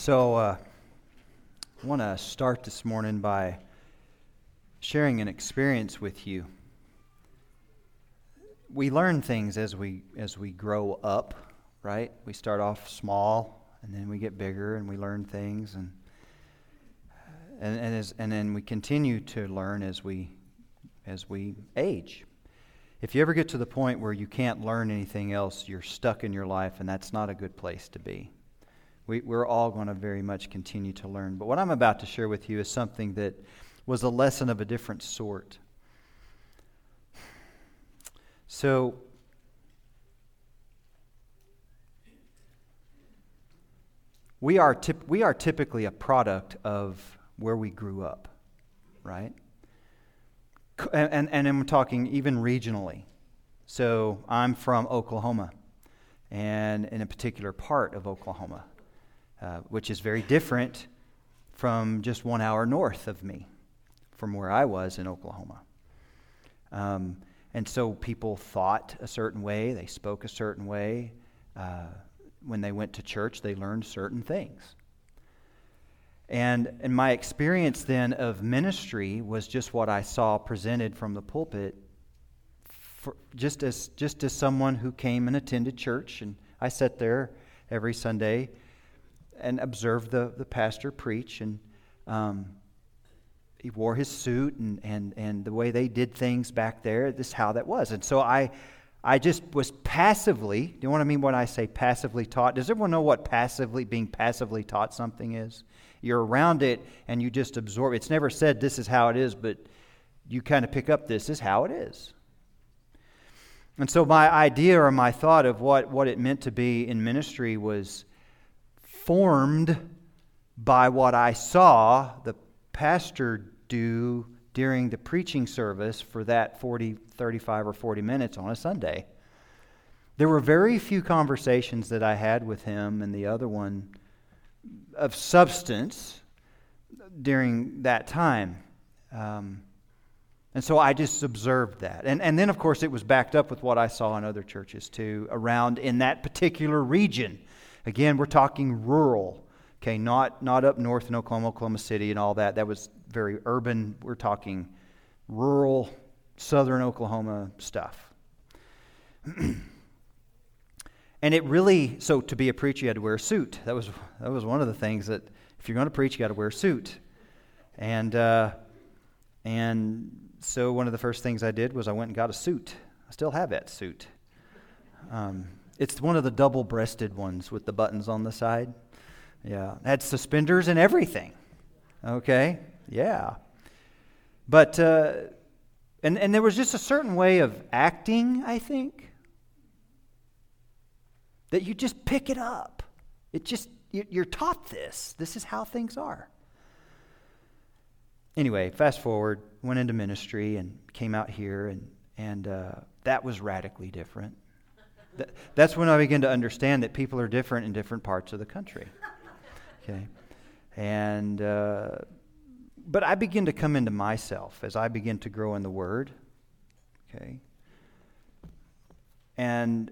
I want to start this morning by sharing an experience with you. We learn things as we grow up, right? We start off small, and then we get bigger, and we learn things, and then we continue to learn as we age. If you ever get to the point where you can't learn anything else, you're stuck in your life, and that's not a good place to be. We're all going to very much continue to learn. But what I'm about to share with you is something that was a lesson of a different sort. So, we are typically a product of where we grew up, right? And I'm talking even regionally. So, I'm from Oklahoma, and in a particular part of Oklahoma. Which is very different from just 1 hour north of me, from where I was in Oklahoma. And so people thought a certain way, they spoke a certain way. When they went to church, they learned certain things. And my experience then of ministry was just what I saw presented from the pulpit, just as someone who came and attended church. And I sat there every Sunday and observed the pastor preach, and he wore his suit and the way they did things back there. This is how that was. And so I just was passively. Do you know what I mean when I say passively taught? Does everyone know what being passively taught something is? You're around it and you just absorb. It's never said this is how it is, but you kind of pick up this is how it is. And so my idea or my thought of what it meant to be in ministry was formed by what I saw the pastor do during the preaching service for that 35 or 40 minutes on a Sunday. There were very few conversations that I had with him and the other one of substance during that time. And so I just observed that. And then, of course, it was backed up with what I saw in other churches, too, around in that particular region. Again, we're talking rural, okay, not up north in Oklahoma City and all that. That was very urban. We're talking rural, southern Oklahoma stuff. And it really, so to be a preacher, you had to wear a suit. That was one of the things that if you're going to preach, you got to wear a suit. And so one of the first things I did was I went and got a suit. I still have that suit. It's one of the double-breasted ones with the buttons on the side. Yeah, it had suspenders and everything. Okay, yeah. But, and there was just a certain way of acting, I think, that you just pick it up. You're taught this. This is how things are. Anyway, fast forward, went into ministry and came out here, and that was radically different. That's when I began to understand that people are different in different parts of the country. Okay, and but I begin to come into myself as I begin to grow in the Word. Okay, and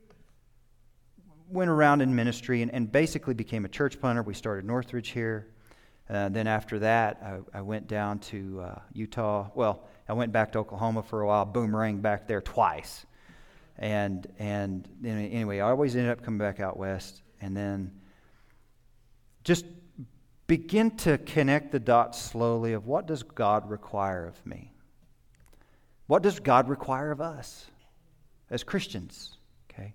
went around in ministry and basically became a church planter. We started Northridge here. Then after that, I went down to Utah. Well, I went back to Oklahoma for a while. Boomeranged back there twice. And anyway, I always ended up coming back out west, and then just begin to connect the dots slowly of what does God require of me? What does God require of us as Christians? Okay.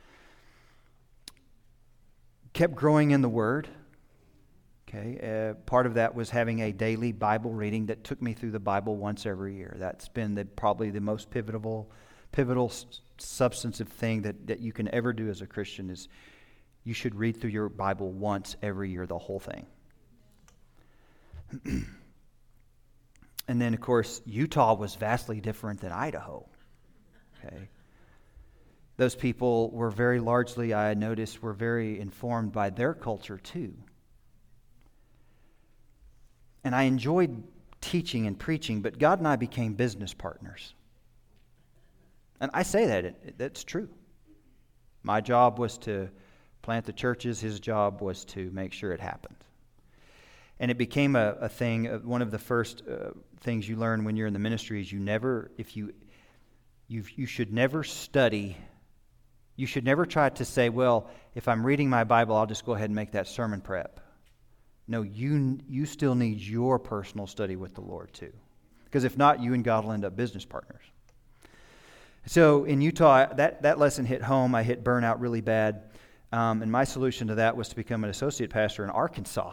Kept growing in the Word. Okay. Part of that was having a daily Bible reading that took me through the Bible once every year. That's been probably the most pivotal substantive thing that you can ever do as a Christian is you should read through your Bible once every year, the whole thing. And then, of course, Utah was vastly different than Idaho. Okay, those people were very largely, I noticed, were very informed by their culture too. And I enjoyed teaching and preaching, but God and I became business partners. And I say that's true. My job was to plant the churches. His job was to make sure it happened. And it became a thing. One of the first things you learn when you're in the ministry is you should never study. You should never try to say, well, if I'm reading my Bible, I'll just go ahead and make that sermon prep. No, you still need your personal study with the Lord too. Because if not, you and God will end up business partners. So in Utah, that lesson hit home. I hit burnout really bad. And my solution to that was to become an associate pastor in Arkansas.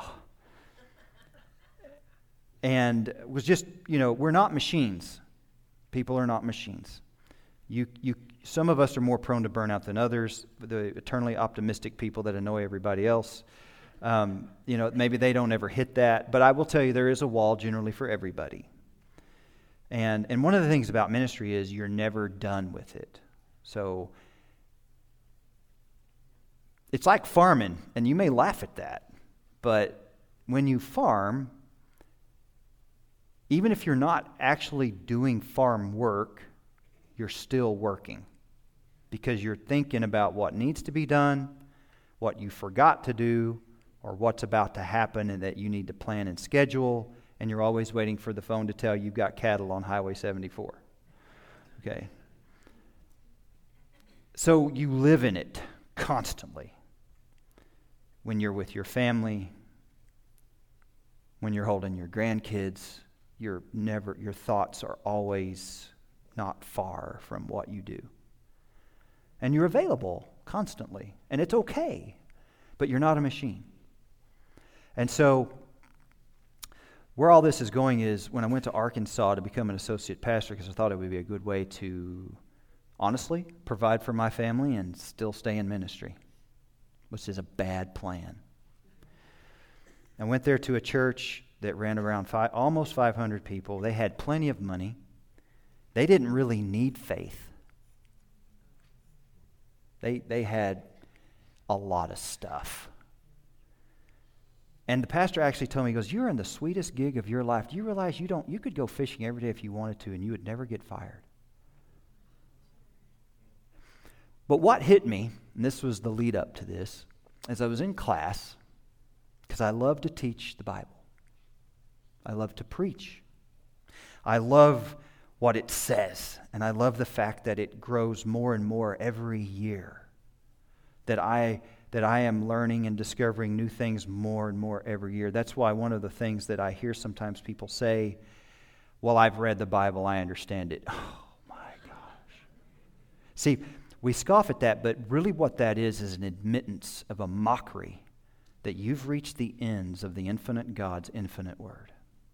And it was just, we're not machines. People are not machines. Some of us are more prone to burnout than others. The eternally optimistic people that annoy everybody else, maybe they don't ever hit that. But I will tell you, there is a wall generally for everybody. And one of the things about ministry is you're never done with it. So it's like farming, and you may laugh at that, but when you farm, even if you're not actually doing farm work, you're still working because you're thinking about what needs to be done, what you forgot to do, or what's about to happen and that you need to plan and schedule, and you're always waiting for the phone to tell you you've got cattle on Highway 74. Okay? So you live in it constantly. When you're with your family, when you're holding your grandkids, your thoughts are always not far from what you do. And you're available constantly. And it's okay. But you're not a machine. And so where all this is going is when I went to Arkansas to become an associate pastor, because I thought it would be a good way to honestly provide for my family and still stay in ministry, which is a bad plan. I went there to a church that ran around almost 500 people. They had plenty of money. They didn't really need faith. They had a lot of stuff. And the pastor actually told me, he goes, "You're in the sweetest gig of your life. Do you realize you could go fishing every day if you wanted to and you would never get fired?" But what hit me, and this was the lead up to this, as I was in class, because I love to teach the Bible. I love to preach. I love what it says, and I love the fact that it grows more and more every year. That I am learning and discovering new things more and more every year. That's why one of the things that I hear sometimes people say, "Well, I've read the Bible, I understand it." Oh my gosh. See, we scoff at that, but really what that is an admittance of a mockery that you've reached the ends of the infinite God's infinite word.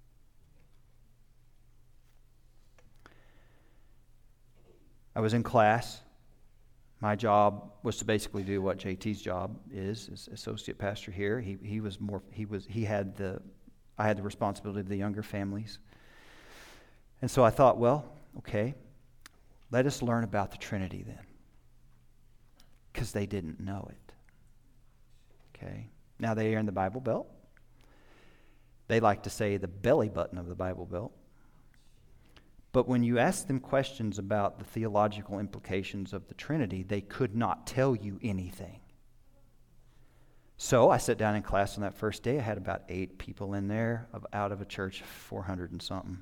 I was in class. My job was to basically do what JT's job is as associate pastor here. I had the responsibility of the younger families. And so I thought, well, okay, let us learn about the Trinity then. Because they didn't know it. Okay. Now they are in the Bible Belt. They like to say the belly button of the Bible Belt. But when you ask them questions about the theological implications of the Trinity, they could not tell you anything. So I sat down in class on that first day. I had about 8 people in there out of a church of 400 and something.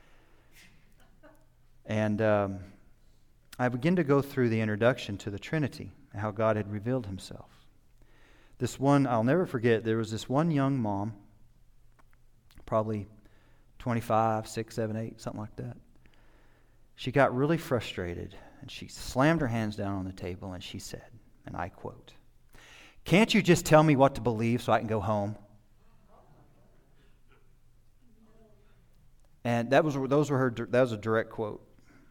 And I began to go through the introduction to the Trinity, how God had revealed himself. This one, I'll never forget, there was this one young mom, probably 25, 6, 7, 8, something like that. She got really frustrated, and she slammed her hands down on the table, and she said, and I quote, "Can't you just tell me what to believe so I can go home?" And that was a direct quote.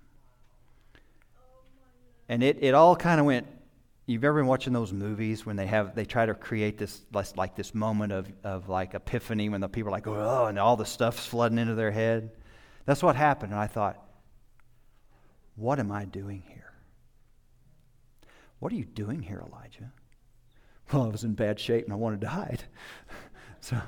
And it all kind of went. You've ever been watching those movies when they try to create this moment of like epiphany when the people are like, "Oh," and all the stuff's flooding into their head. That's what happened. And I thought, what am I doing here? What are you doing here, Elijah? Well, I was in bad shape and I wanted to hide. So,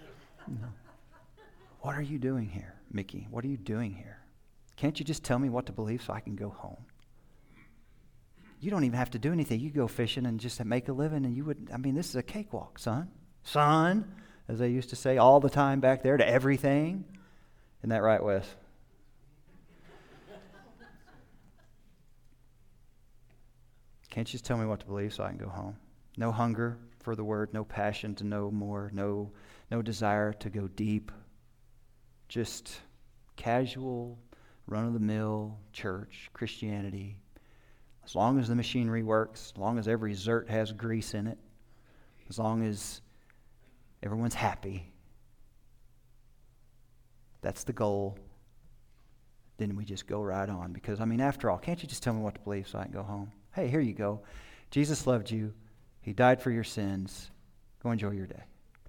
what are you doing here, Mickey? What are you doing here? Can't you just tell me what to believe so I can go home? You don't even have to do anything. You go fishing and just make a living, and this is a cakewalk, son. Son, as they used to say all the time back there to everything. Isn't that right, Wes? Can't you just tell me what to believe so I can go home? No hunger for the word, no passion to know more, no desire to go deep. Just casual, run-of-the-mill church Christianity. As long as the machinery works, as long as every zert has grease in it, as long as everyone's happy, that's the goal. Then we just go right on. Because, after all, can't you just tell me what to believe so I can go home? Hey, here you go. Jesus loved you. He died for your sins. Go enjoy your day.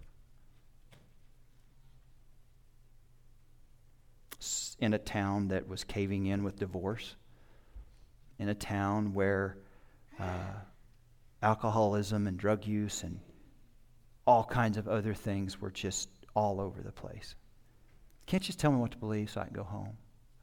In a town that was caving in with divorce, in a town where alcoholism and drug use and all kinds of other things were just all over the place. Can't you just tell me what to believe so I can go home?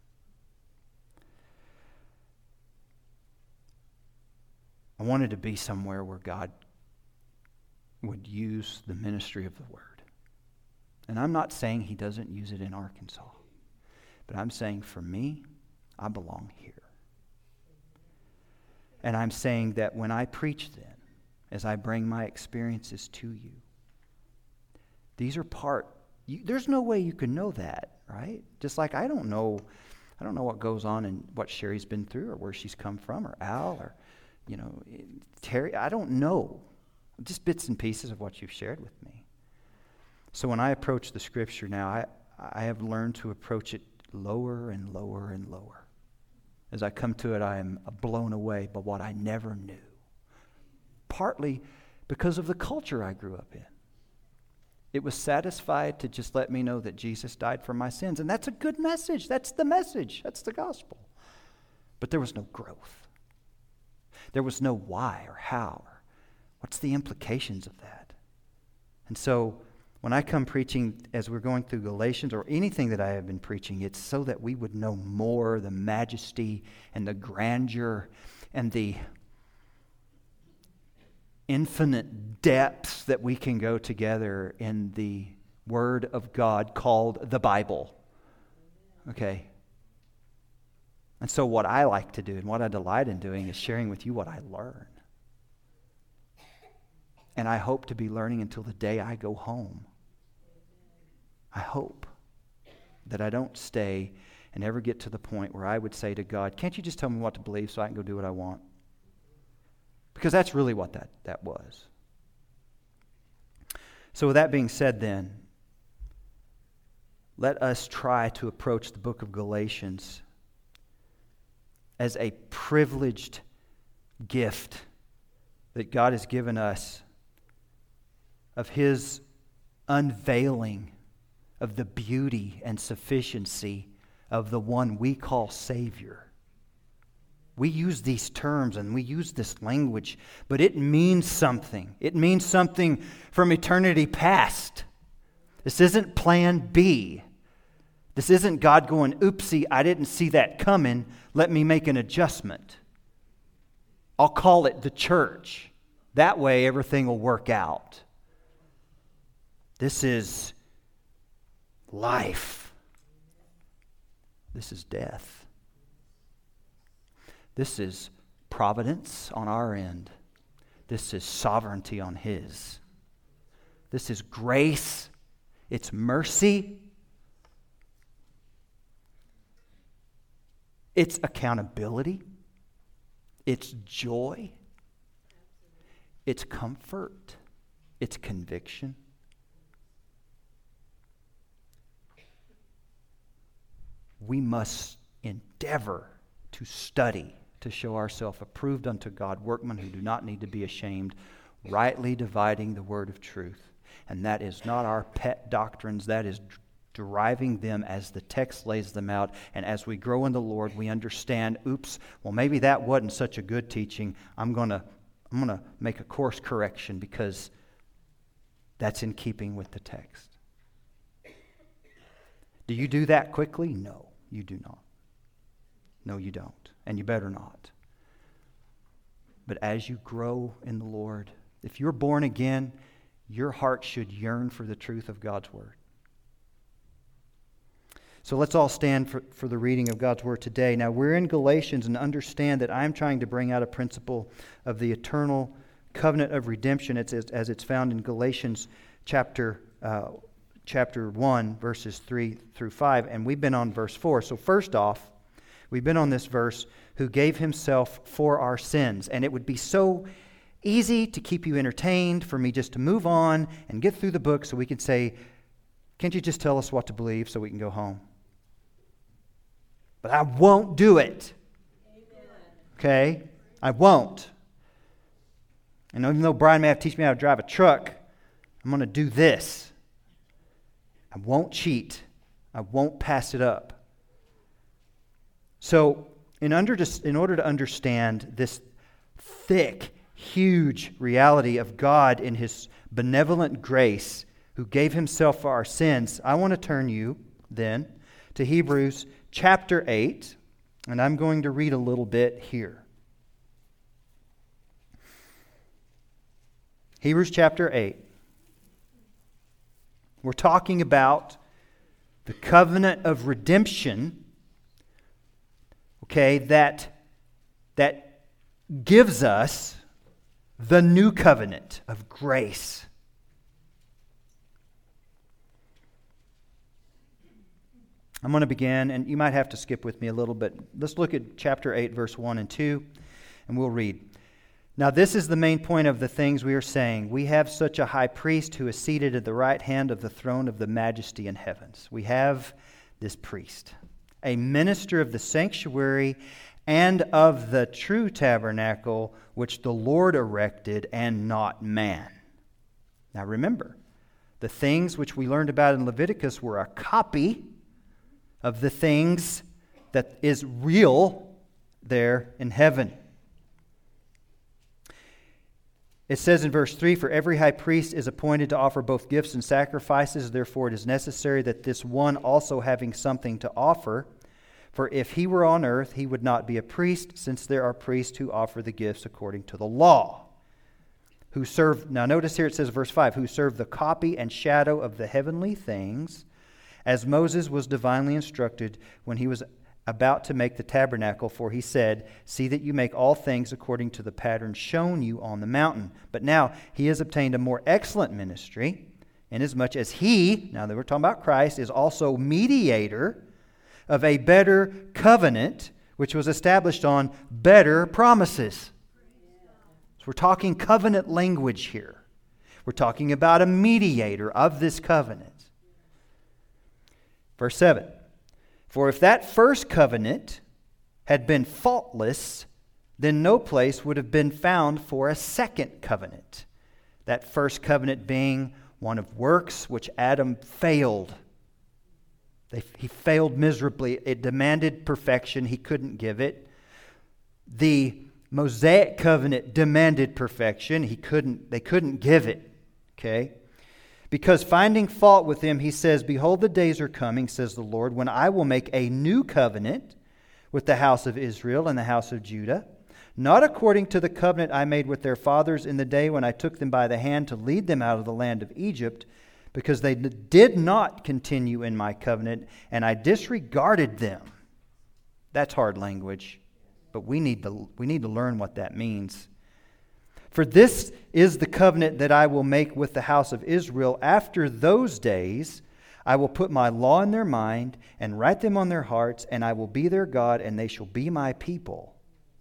I wanted to be somewhere where God would use the ministry of the Word. And I'm not saying He doesn't use it in Arkansas. But I'm saying for me, I belong here. And I'm saying that when I preach then, as I bring my experiences to you, these are there's no way you can know that, right? Just like I don't know what goes on and what Sherry's been through or where she's come from or Al or, Terry. I don't know. Just bits and pieces of what you've shared with me. So when I approach the Scripture now, I have learned to approach it lower and lower and lower. As I come to it, I am blown away by what I never knew. Partly because of the culture I grew up in. It was satisfied to just let me know that Jesus died for my sins. And that's a good message. That's the message. That's the gospel. But there was no growth. There was no why or how or what's the implications of that. And so when I come preaching, as we're going through Galatians or anything that I have been preaching, it's so that we would know more the majesty and the grandeur and the infinite depths that we can go together in the Word of God called the Bible. Okay? And so what I like to do and what I delight in doing is sharing with you what I learn. And I hope to be learning until the day I go home. I hope that I don't stay and ever get to the point where I would say to God, can't you just tell me what to believe so I can go do what I want? Because that's really what that was. So with that being said then, let us try to approach the book of Galatians as a privileged gift that God has given us of His unveiling of the beauty and sufficiency of the one we call Savior. We use these terms and we use this language, but it means something. It means something from eternity past. This isn't plan B. This isn't God going, oopsie, I didn't see that coming. Let me make an adjustment. I'll call it the church. That way everything will work out. This is life. This is death. This is providence on our end. This is sovereignty on His. This is grace. It's mercy. It's accountability. It's joy. It's comfort. It's conviction. We must endeavor to study to show ourselves approved unto God, workmen who do not need to be ashamed, rightly dividing the word of truth. And that is not our pet doctrines. That is deriving them as the text lays them out. And as we grow in the Lord, we understand, well, maybe that wasn't such a good teaching. I'm going to make a course correction because that's in keeping with the text. Do you do that quickly? No, you do not. No, you don't. And you better not. But as you grow in the Lord, if you're born again, your heart should yearn for the truth of God's Word. So let's all stand for the reading of God's Word today. Now, we're in Galatians, and understand that I'm trying to bring out a principle of the eternal covenant of redemption as it's found in Galatians chapter 1, verses 3 through 5, and we've been on verse 4. So first off, we've been on this verse, who gave himself for our sins. And it would be so easy to keep you entertained for me just to move on and get through the book so we could say, can't you just tell us what to believe so we can go home? But I won't do it. Amen. Okay? I won't. And even though Brian may have to teach me how to drive a truck, I'm going to do this. I won't cheat. I won't pass it up. So, in order to understand this thick, huge reality of God in His benevolent grace, who gave Himself for our sins, I want to turn you then to Hebrews chapter 8, and I'm going to read a little bit here. Hebrews chapter 8. We're talking about the covenant of redemption, okay, that gives us the new covenant of grace. I'm going to begin, and you might have to skip with me a little bit. Let's look at chapter 8, verse 1 and 2, and we'll read. Now, this is the main point of the things we are saying. We have such a high priest who is seated at the right hand of the throne of the majesty in heavens. We have this priest, a minister of the sanctuary and of the true tabernacle, which the Lord erected and not man. Now, remember, the things which we learned about in Leviticus were a copy of the things that is real there in heaven. It says in verse 3, "For every high priest is appointed to offer both gifts and sacrifices. Therefore it is necessary that this one also having something to offer. For if he were on earth, he would not be a priest, since there are priests who offer the gifts according to the law. Who serve," now notice here it says verse 5, "who serve the copy and shadow of the heavenly things, as Moses was divinely instructed when he was about to make the tabernacle, for he said, 'See that you make all things according to the pattern shown you on the mountain.' But now he has obtained a more excellent ministry, inasmuch as he," now that we're talking about Christ, "is also mediator of a better covenant, which was established on better promises." So we're talking covenant language here. We're talking about a mediator of this covenant. Verse 7, "For if that first covenant had been faultless, then no place would have been found for a second covenant." That first covenant being one of works, which Adam failed. He failed miserably. It demanded perfection. He couldn't give it. The Mosaic covenant demanded perfection. They couldn't give it. Okay? "Because finding fault with him, he says, 'Behold, the days are coming, says the Lord, when I will make a new covenant with the house of Israel and the house of Judah, not according to the covenant I made with their fathers in the day when I took them by the hand to lead them out of the land of Egypt, because they did not continue in my covenant, and I disregarded them.'" That's hard language, but we need to learn what that means. "For this is the covenant that I will make with the house of Israel after those days. I will put my law in their mind and write them on their hearts, and I will be their God, and they shall be my people.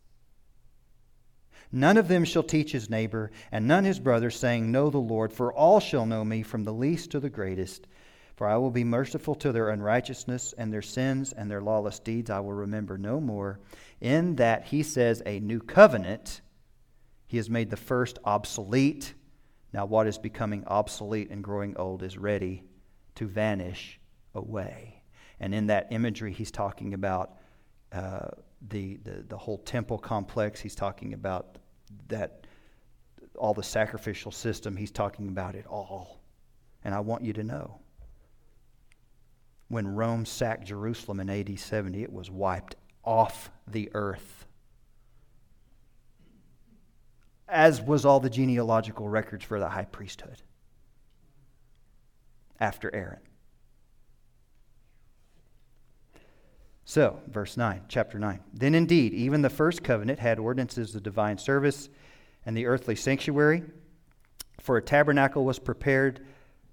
None of them shall teach his neighbor, and none his brother, saying, 'Know the Lord,' for all shall know me, from the least to the greatest. For I will be merciful to their unrighteousness, and their sins and their lawless deeds I will remember no more." In that he says a new covenant, he has made the first obsolete. Now what is becoming obsolete and growing old is ready to vanish away. And in that imagery, he's talking about the whole temple complex. He's talking about that all the sacrificial system. He's talking about it all. And I want you to know, when Rome sacked Jerusalem in AD 70, it was wiped off the earth. as was all the genealogical records for the high priesthood after Aaron. So, verse 9, chapter 9. Then indeed, even the first covenant had ordinances of divine service and the earthly sanctuary. For a tabernacle was prepared.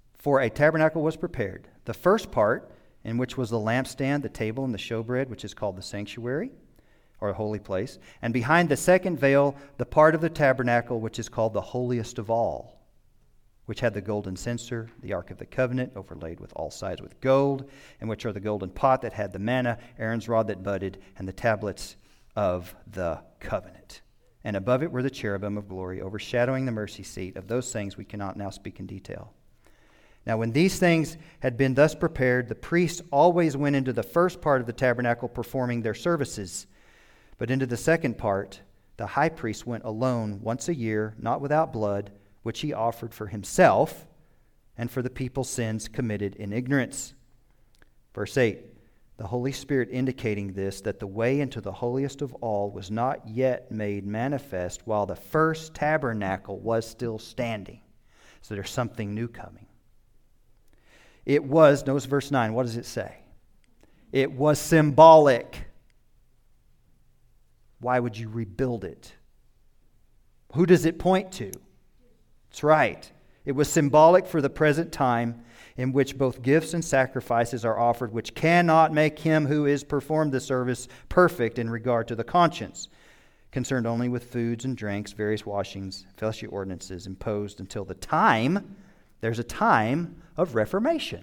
The first part, in which was the lampstand, the table, and the showbread, which is called the sanctuary, or a holy place. And behind the second veil, the part of the tabernacle, which is called the holiest of all, which had the golden censer, the ark of the covenant, overlaid with all sides with gold, and which are the golden pot that had the manna, Aaron's rod that budded, and the tablets of the covenant. And above it were the cherubim of glory, overshadowing the mercy seat. Of those things we cannot now speak in detail. Now when these things had been thus prepared, the priests always went into the first part of the tabernacle performing their services. But into the second part, the high priest went alone once a year, not without blood, which he offered for himself and for the people's sins committed in ignorance. Verse 8, the Holy Spirit indicating this, that the way into the holiest of all was not yet made manifest while the first tabernacle was still standing. So there's something new coming. It was, notice verse 9, what does it say? It was symbolic. Why would you rebuild it? Who does it point to? That's right. It was symbolic for the present time in which both gifts and sacrifices are offered, which cannot make him who is performed the service perfect in regard to the conscience, concerned only with foods and drinks, various washings, fleshly ordinances imposed until the time, there's a time of reformation.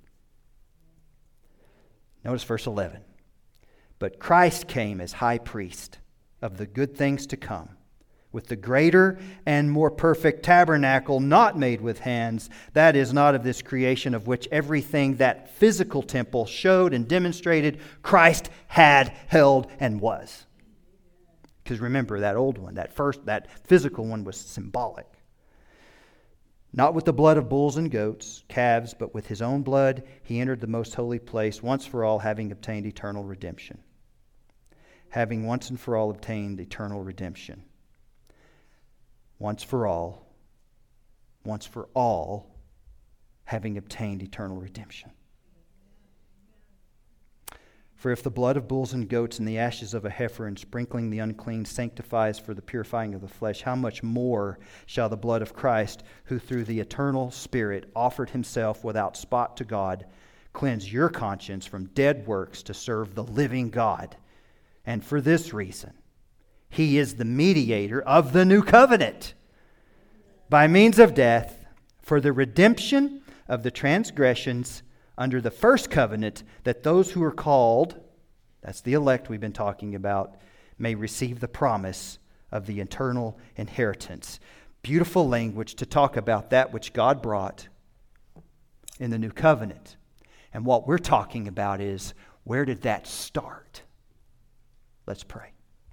Notice verse 11. But Christ came as high priest of the good things to come, with the greater and more perfect tabernacle not made with hands, that is not of this creation, of which everything that physical temple showed and demonstrated Christ had, held, and was. Because remember, that old one, that physical one was symbolic. Not with the blood of bulls and goats, calves, but with his own blood he entered the most holy place once for all, having obtained eternal redemption. Having once and for all obtained eternal redemption. Once for all, having obtained eternal redemption. For if the blood of bulls and goats and the ashes of a heifer and sprinkling the unclean sanctifies for the purifying of the flesh, how much more shall the blood of Christ, who through the eternal Spirit offered himself without spot to God, cleanse your conscience from dead works to serve the living God? And for this reason, he is the mediator of the new covenant by means of death for the redemption of the transgressions under the first covenant, that those who are called, that's the elect we've been talking about, may receive the promise of the eternal inheritance. Beautiful language to talk about that which God brought in the new covenant. And what we're talking about is, where did that start? Let's pray.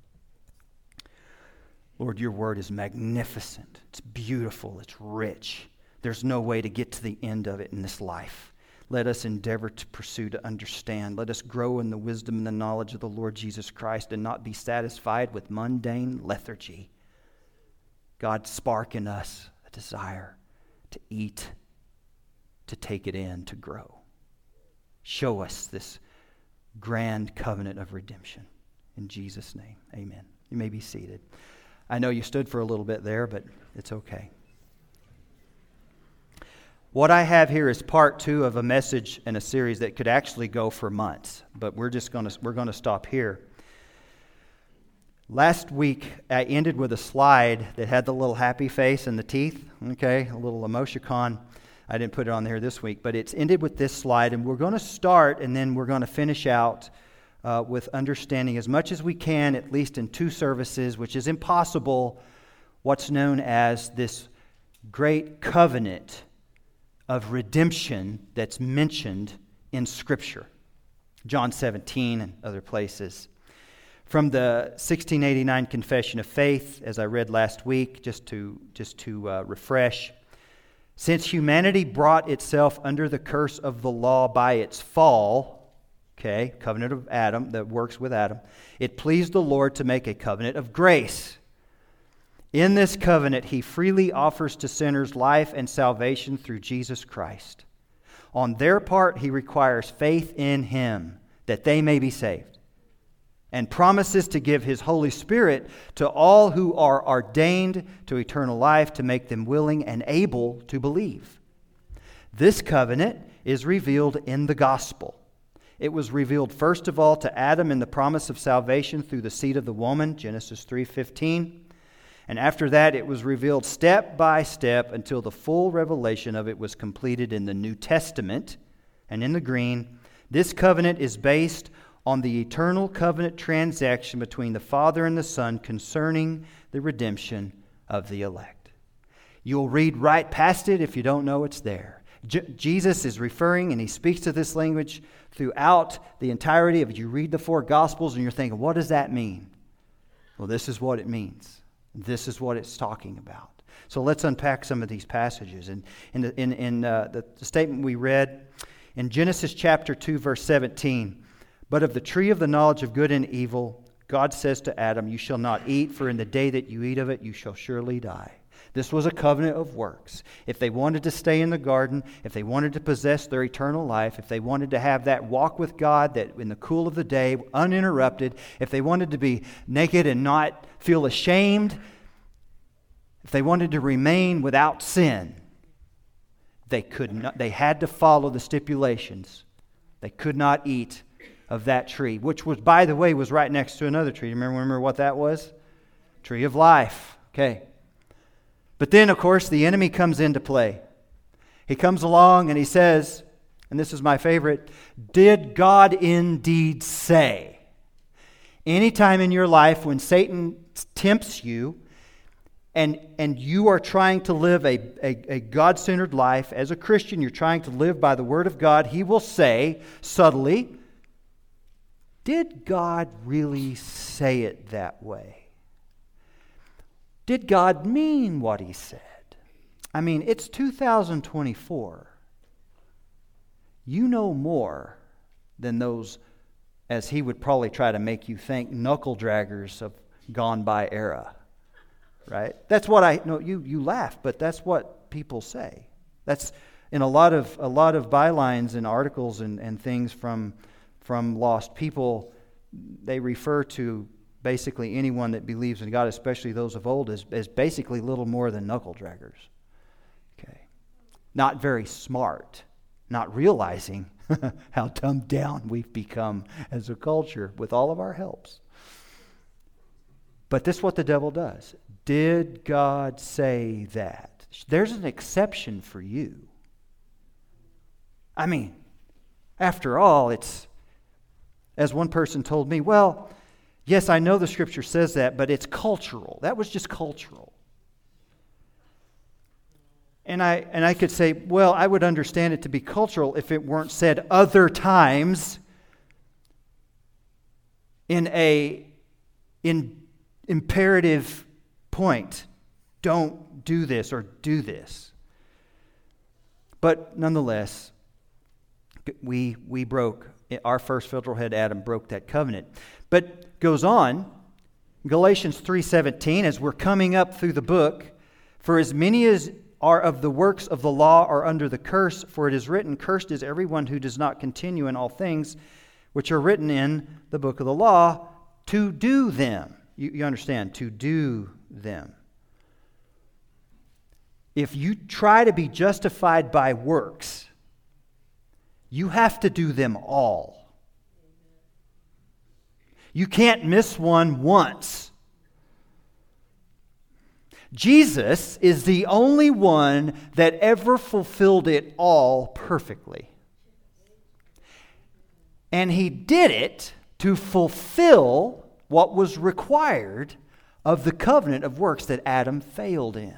Lord, your word is magnificent. It's beautiful. It's rich. There's no way to get to the end of it in this life. Let us endeavor to pursue to understand. Let us grow in the wisdom and the knowledge of the Lord Jesus Christ and not be satisfied with mundane lethargy. God, spark in us a desire to eat, to take it in, to grow. Show us this grand covenant of redemption. In Jesus' name, amen. You may be seated. I know you stood for a little bit there, but it's okay. What I have here is part 2 of a message in a series that could actually go for months, but we're going to stop here. Last week, I ended with a slide that had the little happy face and the teeth, okay, a little emoticon. I didn't put it on there this week, but it's ended with this slide, and we're going to start, and then we're going to finish out with understanding as much as we can, at least in 2 services, which is impossible, what's known as this great covenant of redemption that's mentioned in Scripture. John 17 and other places. From the 1689 Confession of Faith, as I read last week, just to refresh. Since humanity brought itself under the curse of the law by its fall, okay, covenant of Adam, that works with Adam, it pleased the Lord to make a covenant of grace, In this covenant, he freely offers to sinners life and salvation through Jesus Christ. On their part, he requires faith in him that they may be saved, and promises to give his Holy Spirit to all who are ordained to eternal life to make them willing and able to believe. This covenant is revealed in the gospel. It was revealed first of all to Adam in the promise of salvation through the seed of the woman, Genesis 3:15. And after that, it was revealed step by step until the full revelation of it was completed in the New Testament. And in the green, this covenant is based on the eternal covenant transaction between the Father and the Son concerning the redemption of the elect. You'll read right past it if you don't know it's there. Jesus is referring, and he speaks to this language throughout the entirety of it. You read the four Gospels and you're thinking, what does that mean? Well, this is what it means. This is what it's talking about. So let's unpack some of these passages. And in the statement we read, in Genesis chapter 2, verse 17, but of the tree of the knowledge of good and evil, God says to Adam, you shall not eat, for in the day that you eat of it, you shall surely die. This was a covenant of works. If they wanted to stay in the garden, if they wanted to possess their eternal life, if they wanted to have that walk with God that in the cool of the day, uninterrupted, if they wanted to be naked and not feel ashamed, if they wanted to remain without sin, they could not. They had to follow the stipulations. They could not eat of that tree, which was, by the way, was right next to another tree. Remember what that was? Tree of life. Okay. But then, of course, the enemy comes into play. He comes along and he says, and this is my favorite, did God indeed say? Anytime in your life when Satan tempts you and you are trying to live a God-centered life as a Christian, you're trying to live by the Word of God, he will say subtly, did God really say it that way? Did God mean what he said? I mean, it's 2024. You know more than those, as he would probably try to make you think, knuckle draggers of gone by era. Right? That's what you laugh, but that's what people say. That's in a lot of bylines and articles and things from lost people. They refer to basically anyone that believes in God, especially those of old, as basically little more than knuckle draggers. Okay. Not very smart, not realizing how dumbed down we've become as a culture with all of our helps. But this is what the devil does. Did God say that? There's an exception for you. I mean, after all, it's, as one person told me, well, yes, I know the Scripture says that, but it's cultural. That was just cultural. And I could say, well, I would understand it to be cultural if it weren't said other times in imperative point. Don't do this or do this. But nonetheless, we broke. Our first federal head, Adam, broke that covenant. But goes on, Galatians 3:17, as we're coming up through the book, for as many as are of the works of the law are under the curse, for it is written, cursed is everyone who does not continue in all things which are written in the book of the law to do them. You understand, to do them. If you try to be justified by works, you have to do them all. You can't miss one once. Jesus is the only one that ever fulfilled it all perfectly. And he did it to fulfill what was required of the covenant of works that Adam failed in.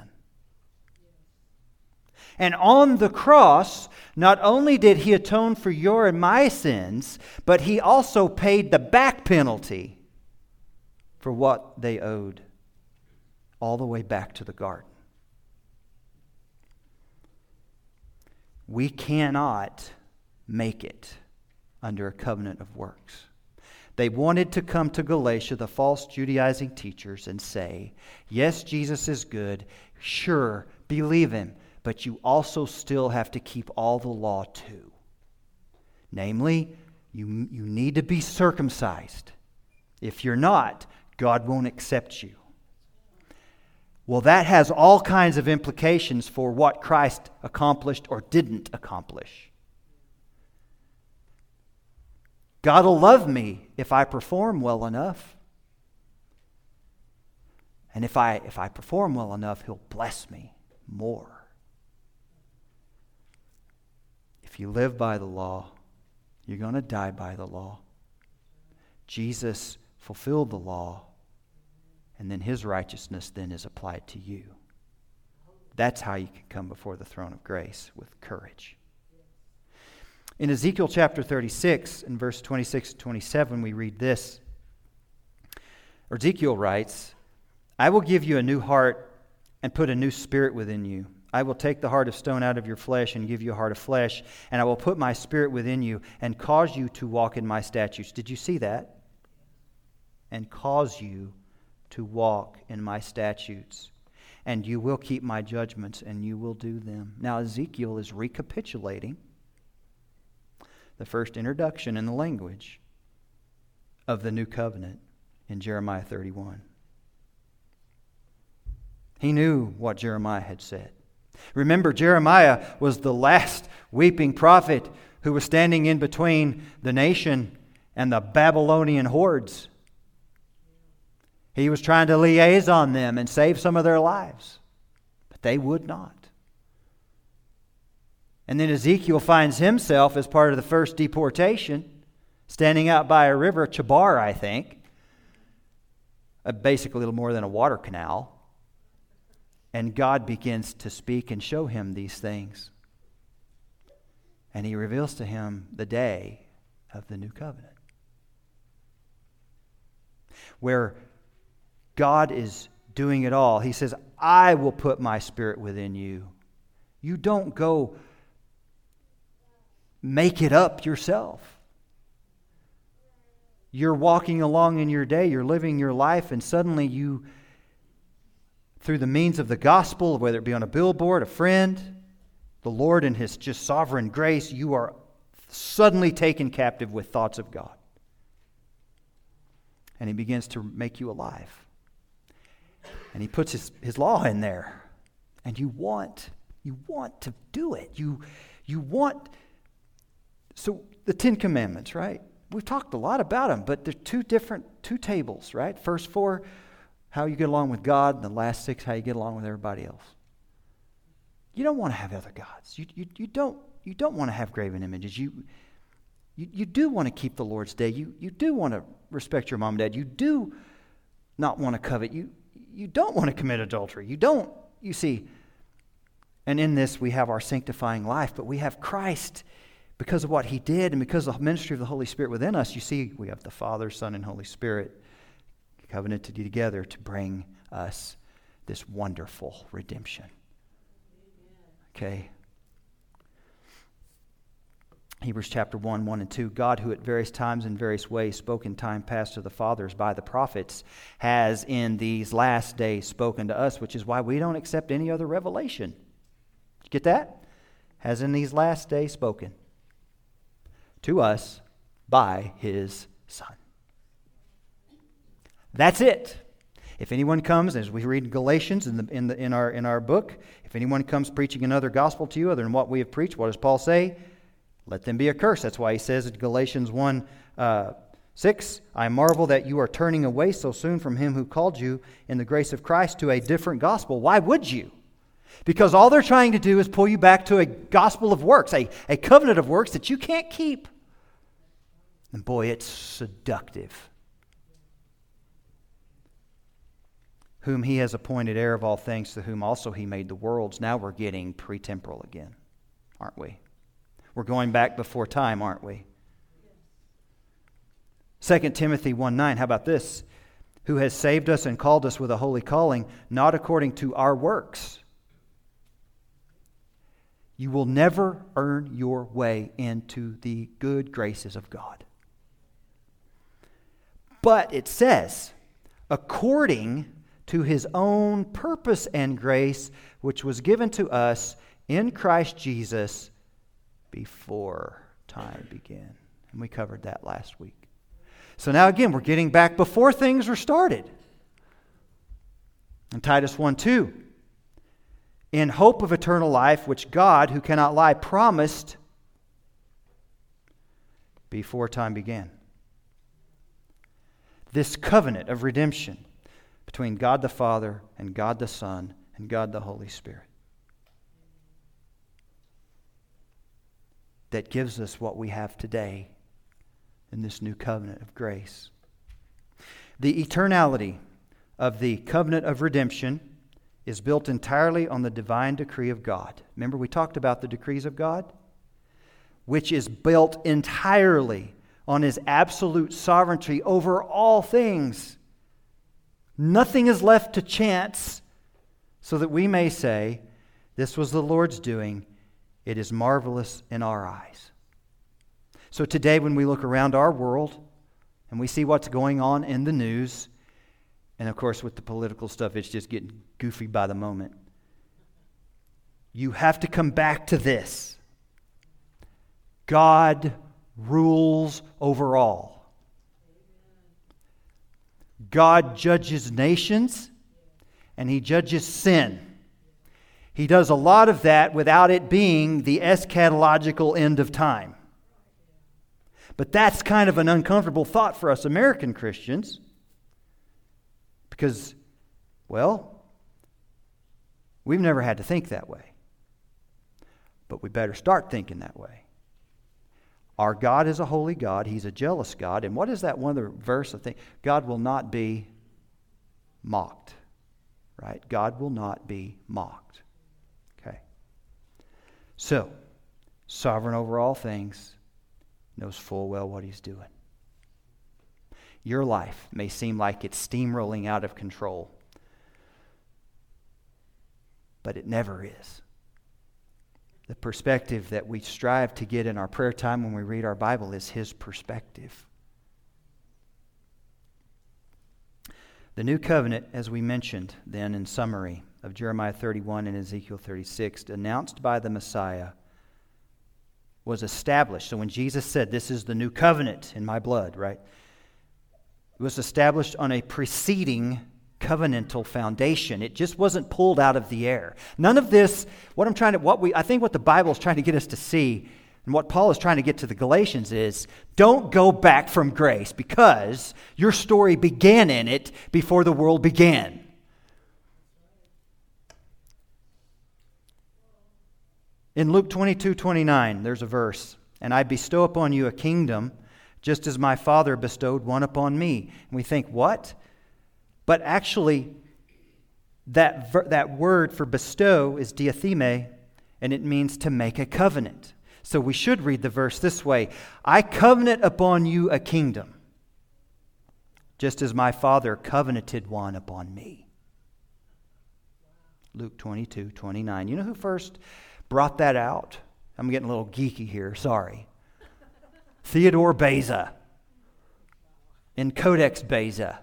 And on the cross, not only did he atone for your and my sins, but he also paid the back penalty for what they owed all the way back to the garden. We cannot make it under a covenant of works. They wanted to come to Galatia, the false Judaizing teachers, and say, yes, Jesus is good. Sure, believe him. But you also still have to keep all the law too. Namely, you need to be circumcised. If you're not, God won't accept you. Well, that has all kinds of implications for what Christ accomplished or didn't accomplish. God will love me if I perform well enough. And if I perform well enough, he'll bless me more. If you live by the law, you're going to die by the law. Jesus fulfilled the law, and then his righteousness then is applied to you. That's how you can come before the throne of grace with courage. In Ezekiel chapter 36, in verse 26 and 27, we read this. Ezekiel writes, I will give you a new heart and put a new spirit within you. I will take the heart of stone out of your flesh and give you a heart of flesh, and I will put my spirit within you and cause you to walk in my statutes. Did you see that? And cause you to walk in my statutes. And you will keep my judgments, and you will do them. Now Ezekiel is recapitulating the first introduction in the language of the new covenant in Jeremiah 31. He knew what Jeremiah had said. Remember, Jeremiah was the last weeping prophet who was standing in between the nation and the Babylonian hordes. He was trying to liaison them and save some of their lives, but they would not. And then Ezekiel finds himself as part of the first deportation, standing out by a river, Chabar, I think, basically a little more than a water canal. And God begins to speak and show him these things. And he reveals to him the day of the new covenant, where God is doing it all. He says, I will put my spirit within you. You don't go make it up yourself. You're walking along in your day, you're living your life, and suddenly you, through the means of the gospel, whether it be on a billboard, a friend, the Lord in his just sovereign grace, you are suddenly taken captive with thoughts of God. And he begins to make you alive. And he puts his law in there. And you want to do it. You want. So the Ten Commandments, right? We've talked a lot about them, but they're two tables, right? First 4, how you get along with God, and the last 6, how you get along with everybody else. You don't want to have other gods. You don't want to have graven images. You do want to keep the Lord's day. You do want to respect your mom and dad. You do not want to covet. You don't want to commit adultery. You see. And in this we have our sanctifying life, but we have Christ because of what he did and because of the ministry of the Holy Spirit within us. You see, we have the Father, Son, and Holy Spirit covenanted together to bring us this wonderful redemption. Okay. Hebrews chapter 1, 1 and 2. God, who at various times and various ways spoke in time past to the fathers by the prophets, has in these last days spoken to us, which is why we don't accept any other revelation. Did you get that? Has in these last days spoken to us by his Son. That's it. If anyone comes, as we read in Galatians in our book, if anyone comes preaching another gospel to you other than what we have preached, what does Paul say? Let them be accursed. That's why he says in Galatians 1:6, I marvel that you are turning away so soon from him who called you in the grace of Christ to a different gospel. Why would you? Because all they're trying to do is pull you back to a gospel of works, a covenant of works that you can't keep. And boy, it's seductive. Whom he has appointed heir of all things, to whom also he made the worlds. Now we're getting pre-temporal again, aren't we? We're going back before time, aren't we? 2 Timothy 1:9, how about this? Who has saved us and called us with a holy calling, not according to our works. You will never earn your way into the good graces of God. But it says, according to his own purpose and grace, which was given to us in Christ Jesus before time began. And we covered that last week. So now again, we're getting back before things were started. In Titus 1:2, in hope of eternal life, which God, who cannot lie, promised before time began. This covenant of redemption between God the Father and God the Son and God the Holy Spirit that gives us what we have today in this new covenant of grace. The eternality of the covenant of redemption is built entirely on the divine decree of God. Remember, we talked about the decrees of God, which is built entirely on his absolute sovereignty over all things. Nothing is left to chance, so that we may say, this was the Lord's doing. It is marvelous in our eyes. So today, when we look around our world and we see what's going on in the news, and of course with the political stuff, it's just getting goofy by the moment. You have to come back to this. God rules over all. God judges nations, and he judges sin. He does a lot of that without it being the eschatological end of time. But that's kind of an uncomfortable thought for us American Christians. Because, well, we've never had to think that way. But we better start thinking that way. Our God is a holy God. He's a jealous God. And what is that one other verse? I think God will not be mocked. Right? God will not be mocked. Okay. So, sovereign over all things, knows full well what he's doing. Your life may seem like it's steamrolling out of control, but it never is. The perspective that we strive to get in our prayer time when we read our Bible is his perspective. The new covenant, as we mentioned then in summary of Jeremiah 31 and Ezekiel 36, announced by the Messiah, was established. So when Jesus said, this is the new covenant in my blood, right? It was established on a preceding covenantal foundation. It just wasn't pulled out of the air. None of this, I think what the Bible is trying to get us to see, and what Paul is trying to get to the Galatians is, don't go back from grace because your story began in it before the world began. In Luke 22:29, there's a verse, and I bestow upon you a kingdom, just as my Father bestowed one upon me. And we think, what? But actually, that word for bestow is diatheme, and it means to make a covenant. So we should read the verse this way: I covenant upon you a kingdom, just as my Father covenanted one upon me. Luke 22:29. You know who first brought that out? I'm getting a little geeky here, sorry. Theodore Beza in Codex Beza.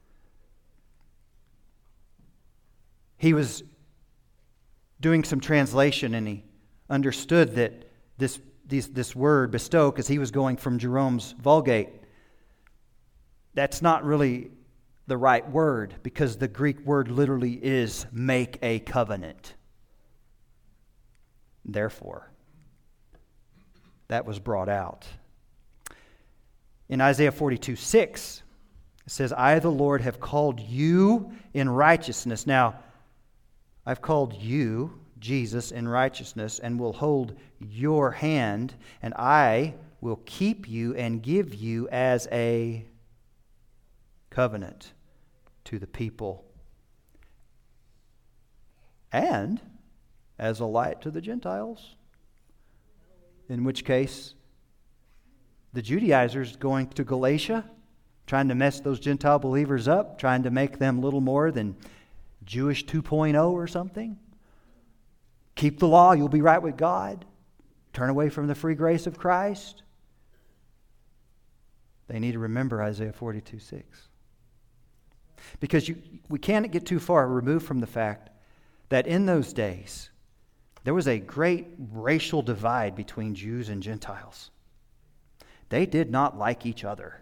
He was doing some translation and he understood that this word bestow, because he was going from Jerome's Vulgate, that's not really the right word, because the Greek word literally is make a covenant. Therefore, that was brought out. In Isaiah 42:6, it says, I, the Lord, have called you in righteousness. Now, I've called you, Jesus, in righteousness, and will hold your hand, and I will keep you and give you as a covenant to the people, and as a light to the Gentiles. In which case, the Judaizers going to Galatia, trying to mess those Gentile believers up, trying to make them little more than Jewish 2.0 or something. Keep the law, you'll be right with God. Turn away from the free grace of Christ. They need to remember Isaiah 42:6. Because we can't get too far removed from the fact that in those days, there was a great racial divide between Jews and Gentiles. They did not like each other.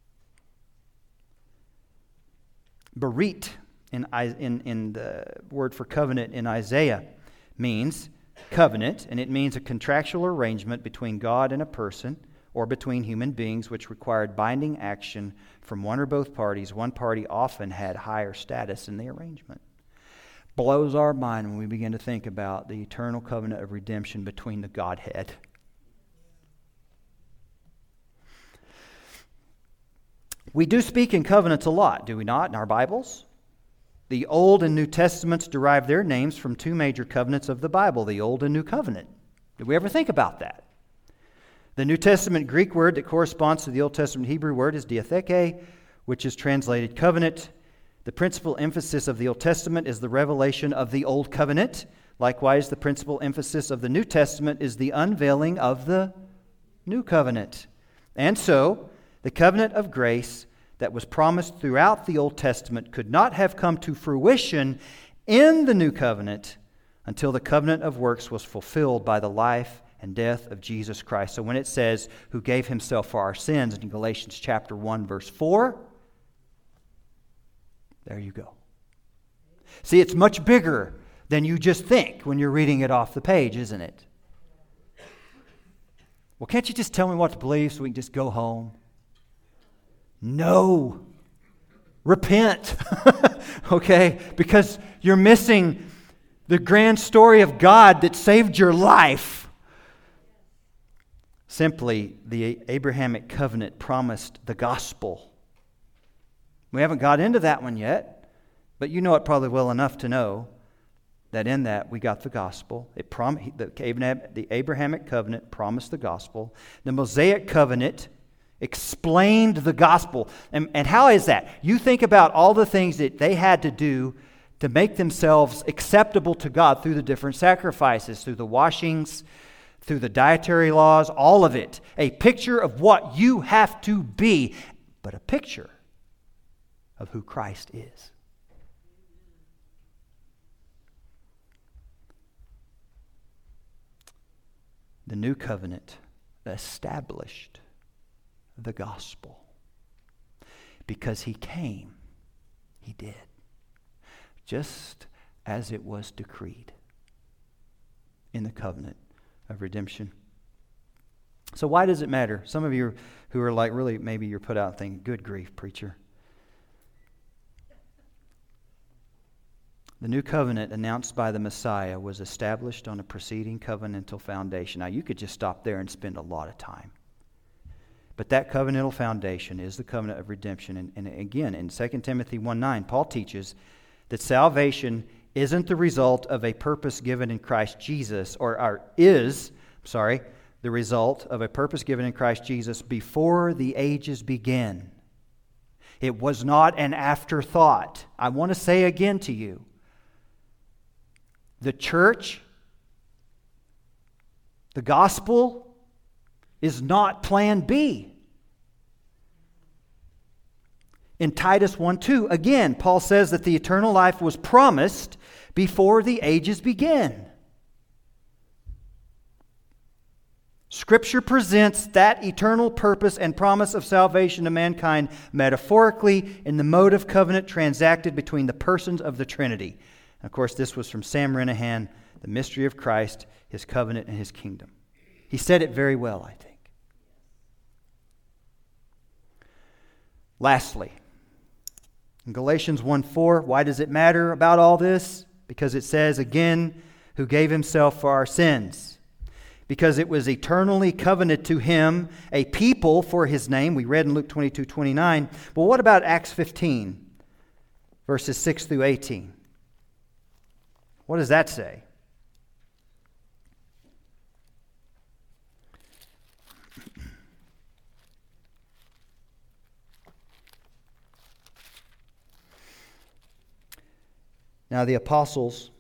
Berit in the word for covenant in Isaiah means covenant, and it means a contractual arrangement between God and a person or between human beings which required binding action from one or both parties. One party often had higher status in the arrangement. Blows our mind when we begin to think about the eternal covenant of redemption between the Godhead. We do speak in covenants a lot, do we not, in our Bibles? The Old and New Testaments derive their names from two major covenants of the Bible, the Old and New Covenant. Did we ever think about that? The New Testament Greek word that corresponds to the Old Testament Hebrew word is diatheke, which is translated covenant. The principal emphasis of the Old Testament is the revelation of the Old Covenant. Likewise, the principal emphasis of the New Testament is the unveiling of the New Covenant. And so, the covenant of grace that was promised throughout the Old Testament could not have come to fruition in the New Covenant until the covenant of works was fulfilled by the life and death of Jesus Christ. So when it says, who gave himself for our sins in Galatians chapter 1, verse 4, there you go. See, it's much bigger than you just think when you're reading it off the page, isn't it? Well, can't you just tell me what to believe so we can just go home? No. Repent. Okay? Because you're missing the grand story of God that saved your life. Simply, the Abrahamic covenant promised the gospel. We haven't got into that one yet, but you know it probably well enough to know that in that we got the gospel. The Abrahamic covenant promised the gospel. The Mosaic covenant explained the gospel. And how is that? You think about all the things that they had to do to make themselves acceptable to God through the different sacrifices, through the washings, through the dietary laws, all of it. A picture of what you have to be, but a picture of who Christ is. The new covenant established the gospel. Because he came, he did. Just as it was decreed in the covenant of redemption. So why does it matter? Some of you who are like, really, maybe you're put out thinking, good grief, preacher. The new covenant announced by the Messiah was established on a preceding covenantal foundation. Now, you could just stop there and spend a lot of time. But that covenantal foundation is the covenant of redemption. And again, in 2 Timothy 1:9, Paul teaches that salvation isn't the result of a purpose given in Christ Jesus, is the result of a purpose given in Christ Jesus before the ages begin. It was not an afterthought. I want to say again to you, the church, the gospel, is not plan B. In Titus 1:2, again, Paul says that the eternal life was promised before the ages began. Scripture presents that eternal purpose and promise of salvation to mankind metaphorically in the mode of covenant transacted between the persons of the Trinity. And of course, this was from Sam Renihan, The Mystery of Christ, His Covenant, and His Kingdom. He said it very well, I think. Lastly, in Galatians 1:4, why does it matter about all this? Because it says again, who gave himself for our sins. Because it was eternally covenanted to him, a people for his name. We read in Luke 22:29. But what about Acts 15, verses 6 through 18? What does that say? Now the apostles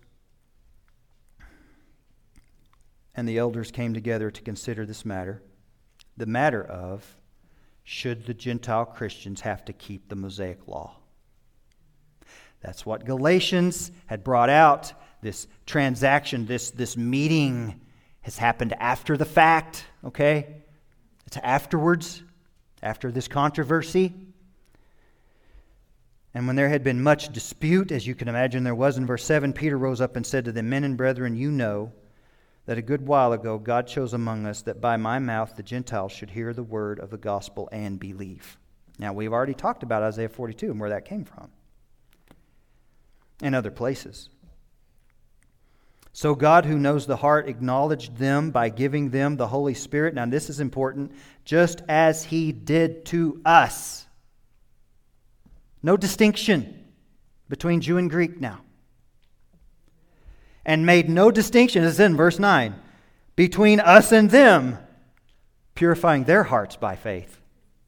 and the elders came together to consider this matter, the matter of should the Gentile Christians have to keep the Mosaic law. That's what Galatians had brought out. This transaction, this meeting has happened after the fact, okay? It's afterwards, after this controversy. And when there had been much dispute, as you can imagine there was in verse 7, Peter rose up and said to them, Men and brethren, you know that a good while ago God chose among us that by my mouth the Gentiles should hear the word of the gospel and believe. Now, we've already talked about Isaiah 42 and where that came from, and other places. So God, who knows the heart, acknowledged them by giving them the Holy Spirit. Now, this is important. Just as He did to us. No distinction between Jew and Greek now. And made no distinction, as in verse 9, between us and them, purifying their hearts by faith.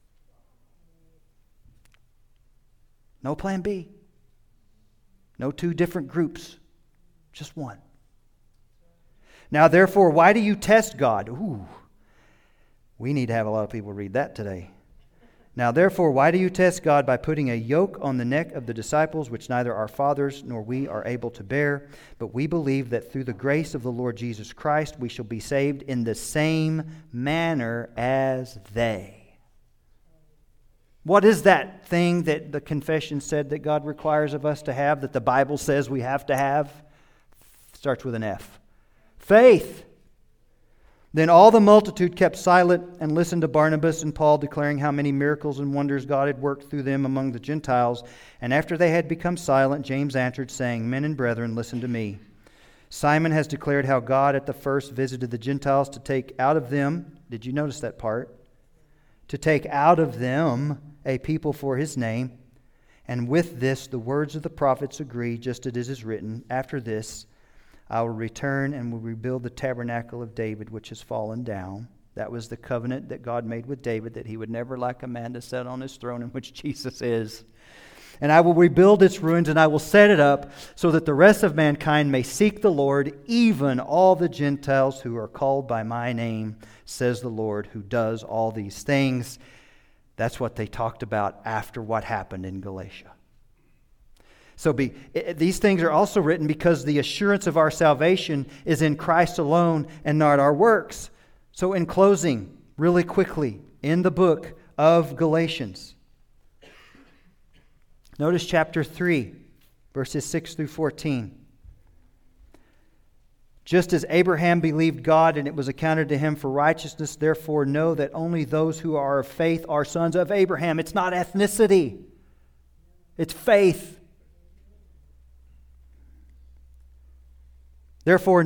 No plan B. No two different groups. Just one. Now, therefore, why do you test God? Ooh, we need to have a lot of people read that today. Now, therefore, why do you test God by putting a yoke on the neck of the disciples, which neither our fathers nor we are able to bear? But we believe that through the grace of the Lord Jesus Christ, we shall be saved in the same manner as they. What is that thing that the confession said that God requires of us to have, that the Bible says we have to have? Starts with an F. Faith. Then all the multitude kept silent and listened to Barnabas and Paul, declaring how many miracles and wonders God had worked through them among the Gentiles. And after they had become silent, James answered, saying, Men and brethren, listen to me. Simon has declared how God at the first visited the Gentiles to take out of them, did you notice that part? To take out of them a people for His name. And with this the words of the prophets agree, just as it is written, After this I will return and will rebuild the tabernacle of David, which has fallen down. That was the covenant that God made with David, that He would never lack a man to sit on His throne, in which Jesus is. And I will rebuild its ruins, and I will set it up so that the rest of mankind may seek the Lord, even all the Gentiles who are called by my name, says the Lord, who does all these things. That's what they talked about after what happened in Galatia. So these things are also written because the assurance of our salvation is in Christ alone and not our works. So in closing, really quickly, in the book of Galatians, notice chapter 3, verses 6 through 14. Just as Abraham believed God and it was accounted to him for righteousness, therefore know that only those who are of faith are sons of Abraham. It's not ethnicity. It's faith. Therefore,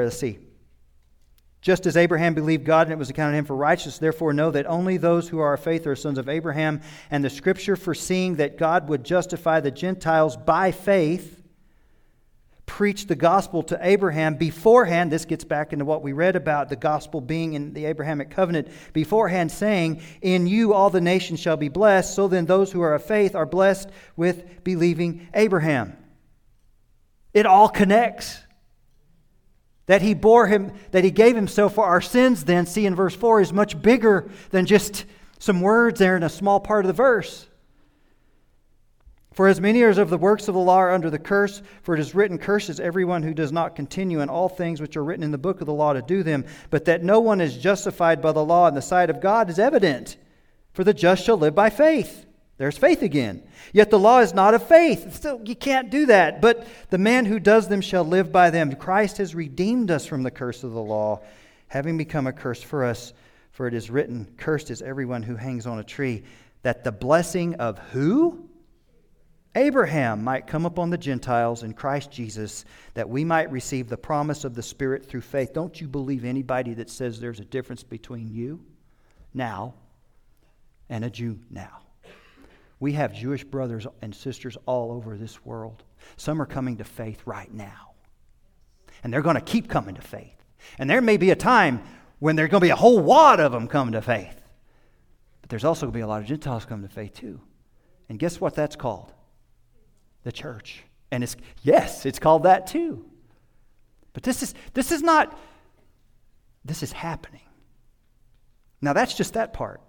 just as Abraham believed God and it was accounted to him for righteousness, therefore know that only those who are of faith are sons of Abraham. And the Scripture, foreseeing that God would justify the Gentiles by faith, preached the gospel to Abraham beforehand. This gets back into what we read about the gospel being in the Abrahamic covenant beforehand, saying, In you all the nations shall be blessed. So then those who are of faith are blessed with believing Abraham. It all connects. That He gave Himself for our sins, then, see in verse 4, is much bigger than just some words there in a small part of the verse. For as many as of the works of the law are under the curse, for it is written, Curses everyone who does not continue in all things which are written in the book of the law to do them. But that no one is justified by the law in the sight of God is evident. For the just shall live by faith. There's faith again. Yet the law is not of faith. Still, you can't do that. But the man who does them shall live by them. Christ has redeemed us from the curse of the law, having become a curse for us. For it is written, Cursed is everyone who hangs on a tree, that the blessing of who? Abraham might come upon the Gentiles in Christ Jesus, that we might receive the promise of the Spirit through faith. Don't you believe anybody that says there's a difference between you now and a Jew now? We have Jewish brothers and sisters all over this world. Some are coming to faith right now. And they're going to keep coming to faith. And there may be a time when there's going to be a whole wad of them coming to faith. But there's also going to be a lot of Gentiles coming to faith too. And guess what that's called? The church. And it's called that too. But this is happening. Now that's just that part.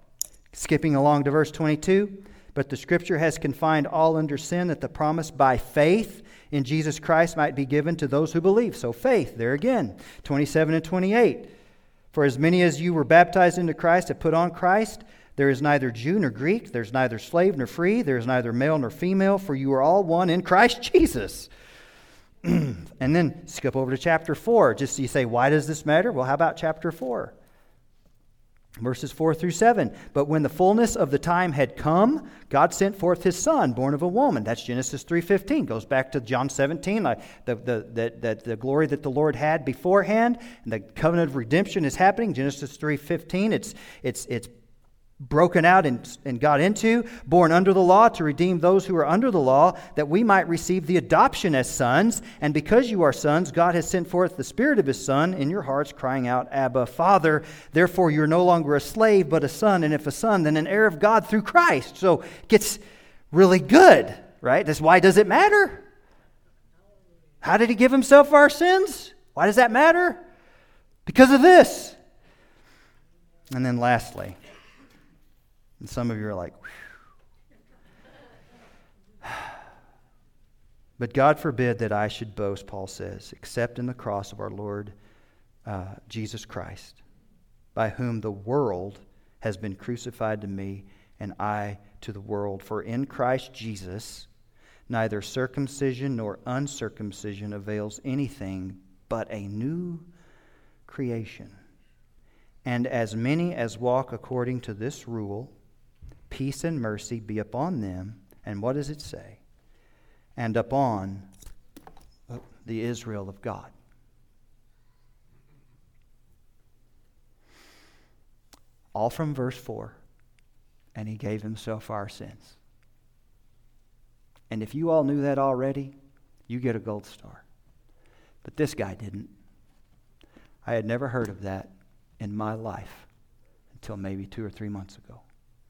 Skipping along to verse 22, but the Scripture has confined all under sin, that the promise by faith in Jesus Christ might be given to those who believe. So faith, there again, 27 and 28. For as many as you were baptized into Christ have put on Christ. There is neither Jew nor Greek, there is neither slave nor free, there is neither male nor female, for you are all one in Christ Jesus. And then skip over to chapter 4. Just so you say, why does this matter? Well, how about chapter 4? Verses 4 through 7. But when the fullness of the time had come, God sent forth His Son, born of a woman. That's Genesis 3:15. Goes back to John 17. The glory that the Lord had beforehand, and the covenant of redemption is happening. Genesis 3:15. It's broken out and got into, born under the law to redeem those who are under the law, that we might receive the adoption as sons. And because you are sons, God has sent forth the Spirit of His Son in your hearts, crying out, Abba, Father. Therefore you're no longer a slave, but a son, and if a son, then an heir of God through Christ. So it gets really good, right? That's why does it matter? How did He give Himself for our sins? Why does that matter? Because of this. And then lastly, and some of you are like, whew. But God forbid that I should boast, Paul says, except in the cross of our Lord Jesus Christ, by whom the world has been crucified to me, and I to the world. For in Christ Jesus, neither circumcision nor uncircumcision avails anything, but a new creation. And as many as walk according to this rule, peace and mercy be upon them. And what does it say? And upon the Israel of God. All from verse 4. And He gave Himself for our sins. And if you all knew that already, you get a gold star. But this guy didn't. I had never heard of that in my life until maybe 2 or 3 months ago.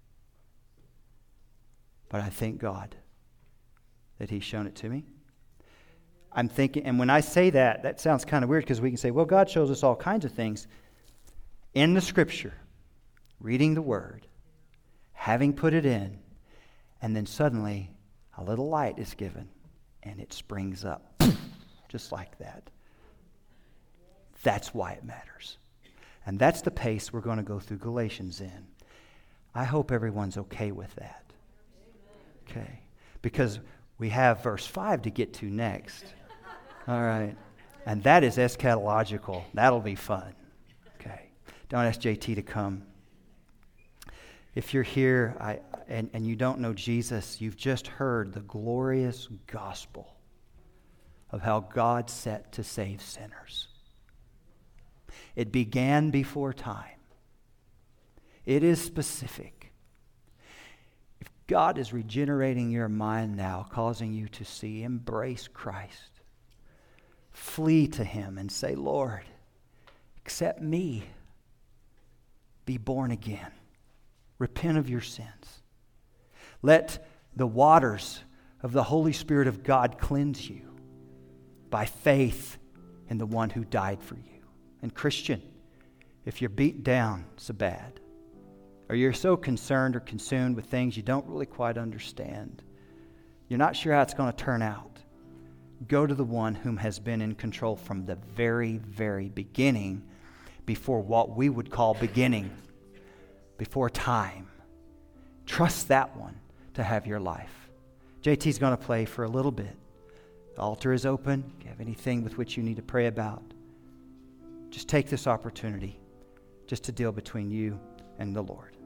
But I thank God that He's shown it to me. I'm thinking, and when I say that, that sounds kind of weird because we can say, well, God shows us all kinds of things. In the Scripture, reading the Word, having put it in, and then suddenly a little light is given and it springs up just like that. That's why it matters. And that's the pace we're going to go through Galatians in. I hope everyone's okay with that. Okay. Because we have verse 5 to get to next. All right. And that is eschatological. That'll be fun. Okay. Don't ask JT to come. If you're here and you don't know Jesus, you've just heard the glorious gospel of how God set to save sinners. It began before time. It is specific. If God is regenerating your mind now, causing you to see, embrace Christ. Flee to Him and say, Lord, accept me. Be born again. Repent of your sins. Let the waters of the Holy Spirit of God cleanse you by faith in the one who died for you. And Christian, if you're beat down so bad, or you're so concerned or consumed with things you don't really quite understand, you're not sure how it's going to turn out, go to the one whom has been in control from the very, very beginning, before what we would call beginning, before time. Trust that one to have your life. JT's going to play for a little bit. The altar is open. If you have anything with which you need to pray about, just take this opportunity just to deal between you and the Lord.